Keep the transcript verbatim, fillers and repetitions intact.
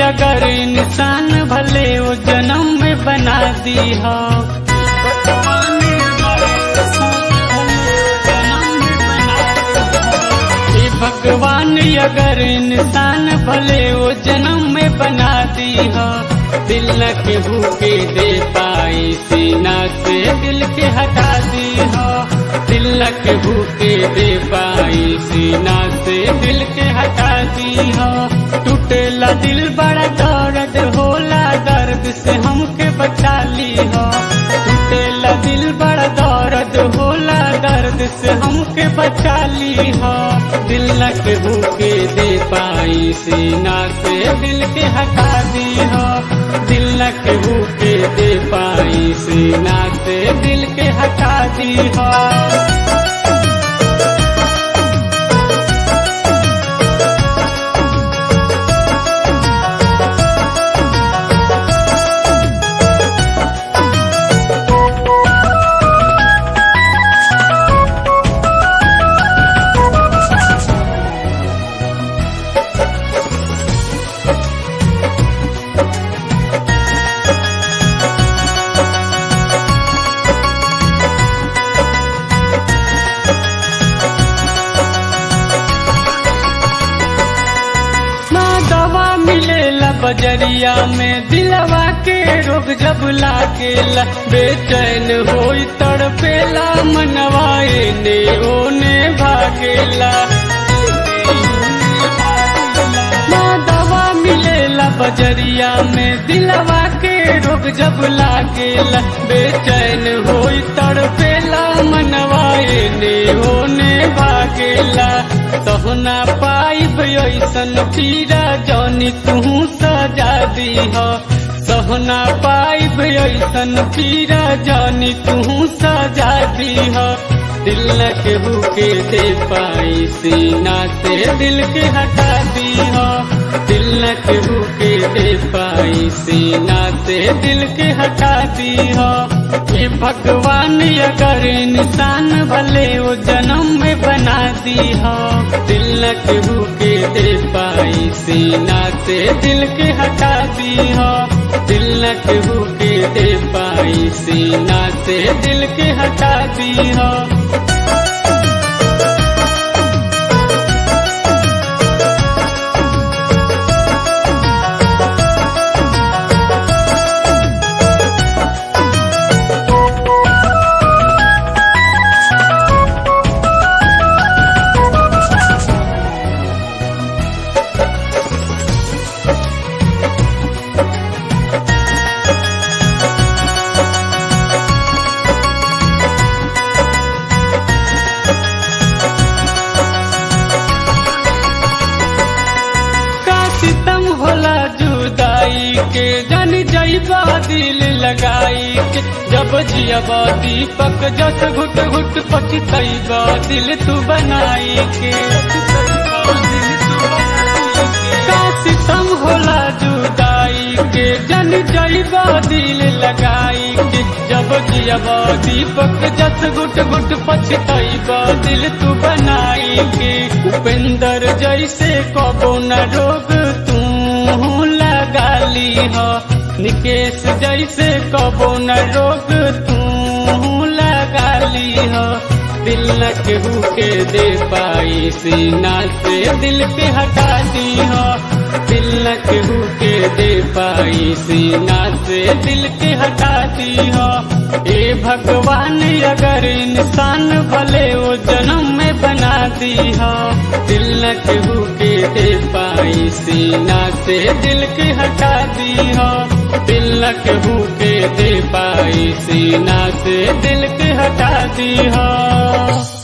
अगर इंसान भले वो जन्म में बना दी हो। भगवान अगर इंसान भले वो जन्म में बना दी हो, दिल न के भूखे दे पाई सीना से दिल के हटा दी हो। दिल न के भूखे दे पाई सीना से दिल के हटा दी हो। टूटेला दिल बड़ा दर्द होला, दर्द से हमके बचा ली हो। टूटेला दिल बड़ा दर्द होला, दर्द से हमके बचा ली हो। दिल न के भूखे दे पाई सीना से दिल के हटा दी हो। दिल न के भूखे दे पाई सीना से दिल के हटा दी हो। बजरिया में दिलवा के रोग जब लागेला, बेचैन होई तड़पेला मनवाए ने ओने भागेला। ना दवा मिलेला बजरिया में दिलवा के रोग जब लागेला, बेचैन होई तड़पेला मनवाए ने ओने भागेला। तोहना पाइब ऐसन पीरा जौनी तू सजा दी हो। सोहना पाइब ऐसन पीरा जौनी तू सजा दी हो। दिल न के भूखे दे पाई सीना से दिल के हटा दी हो। दिल न के भूखे दे पाई सीना से दिल के हटा दी हो। ये भगवान अगर इंसान भले वो जन्म में बना दी हो। दिल न के भूखे दे पाई सीना से दिल के हटा दी हो। दिल न के भूखे दे पाई सीना से दिल के हटा दी हो। होला जुदाई के जन जैबा दिल लगाई के, जब जियबा दीपक जस घुट घुट पछतैबा दिल तू बनाई के। का सितम होला जुदाई के जन जैबा दिल लगाई के, जब जियबा दीपक जस घुट घुट पछतैबा दिल तू बनाई के। उपेंद्र जैसे कबो न रोग तू लगा ली हो, निकेश जैसे कबो न रोग तू लगा ली हो। दिल न के भूखे दे पाई सीना से दिल के हटा दी हो। दिल न के भूखे दे पाई सीना से दिल के हटा दी हो। ए भगवान अगर इंसान भले वो जन्म में बना दी हो। दिल न के भूखे दे पाई सीना से दिल के हटा दी हो। दिल न के भूखे दे पाई सीना से दिल के हटा दी हो।